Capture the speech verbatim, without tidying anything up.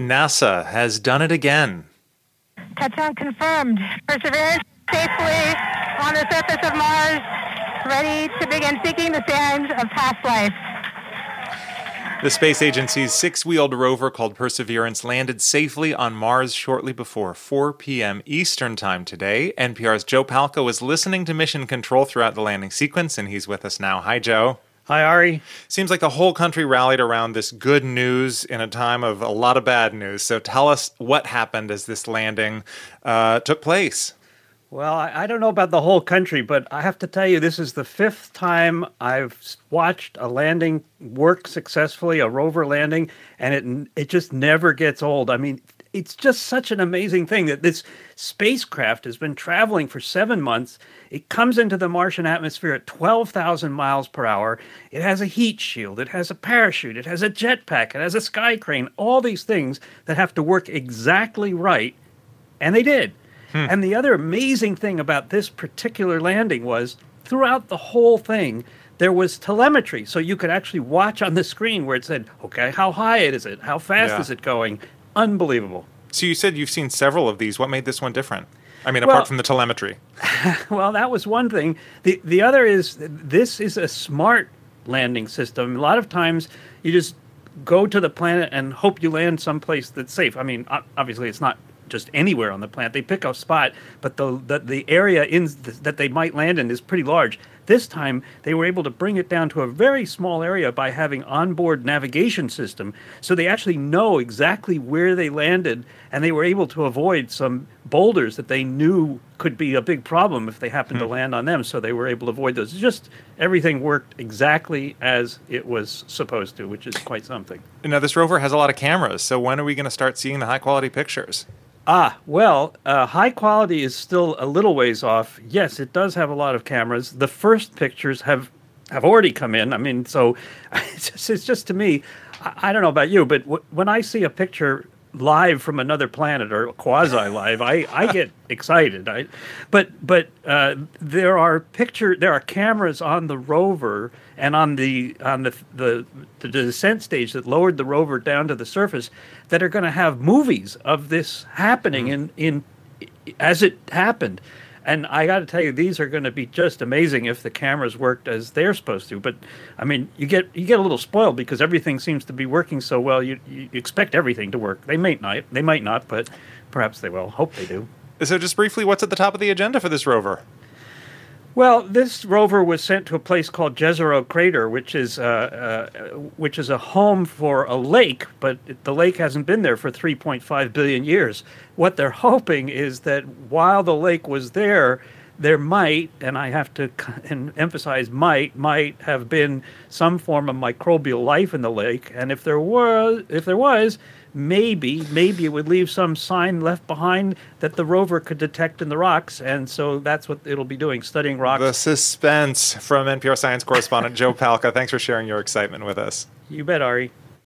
NASA has done it again. Touchdown confirmed. Perseverance safely on the surface of Mars, ready to begin seeking the signs of past life. The space agency's six-wheeled rover called Perseverance landed safely on Mars shortly before four p.m. Eastern Time today. N P R's Joe Palca was listening to mission control throughout the landing sequence, and he's with us now. Hi, Joe. Hi, Ari. Seems like the whole country rallied around this good news in a time of a lot of bad news. So tell us what happened as this landing uh, took place. Well, I, I don't know about the whole country, but I have to tell you, this is the fifth time I've watched a landing work successfully, a rover landing, and it it just never gets old. I mean, it's just such an amazing thing that this spacecraft has been traveling for seven months. It comes into the Martian atmosphere at twelve thousand miles per hour. It has a heat shield. It has a parachute. It has a jetpack. It has a sky crane. All these things that have to work exactly right, and they did. Hmm. And the other amazing thing about this particular landing was throughout the whole thing, there was telemetry. So you could actually watch on the screen where it said, okay, how high is it? How fast yeah. is it going? Unbelievable. So you said you've seen several of these. What made this one different? I mean, well, apart from the telemetry. Well, that was one thing. The the other is this is a smart landing system. A lot of times you just go to the planet and hope you land someplace that's safe. I mean, obviously it's not just anywhere on the planet. They pick a spot, but the the, the area in the, that they might land in is pretty large. This time, they were able to bring it down to a very small area by having onboard navigation system. So they actually know exactly where they landed, and they were able to avoid some boulders that they knew could be a big problem if they happened mm. to land on them. So they were able to avoid those. Just everything worked exactly as it was supposed to, which is quite something. Now, this rover has a lot of cameras, so when are we going to start seeing the high-quality pictures? Ah, well, uh, high quality is still a little ways off. Yes, it does have a lot of cameras. The first pictures have have already come in. I mean, so it's just, it's just to me, I, I don't know about you, but w- when I see a picture live from another planet or quasi-live, I, I get excited. I, but but uh, there are picture there are cameras on the rover and on the on the, the the descent stage that lowered the rover down to the surface that are going to have movies of this happening mm. in in as it happened. And I got to tell you, these are going to be just amazing if the cameras worked as they're supposed to. But I mean, you get you get a little spoiled because everything seems to be working so well. You, you expect everything to work. They may not, they might not, but perhaps they will. Hope they do. So, just briefly, what's at the top of the agenda for this rover? Well, this rover was sent to a place called Jezero Crater, which is uh, uh, which is a home for a lake, but the lake hasn't been there for three point five billion years. What they're hoping is that while the lake was there, there might, and I have to emphasize might, might have been some form of microbial life in the lake, and if there was, if there was, maybe, maybe it would leave some sign left behind that the rover could detect in the rocks, and so that's what it'll be doing, studying rocks. The suspense from N P R science correspondent Joe Palca. Thanks for sharing your excitement with us. You bet, Ari.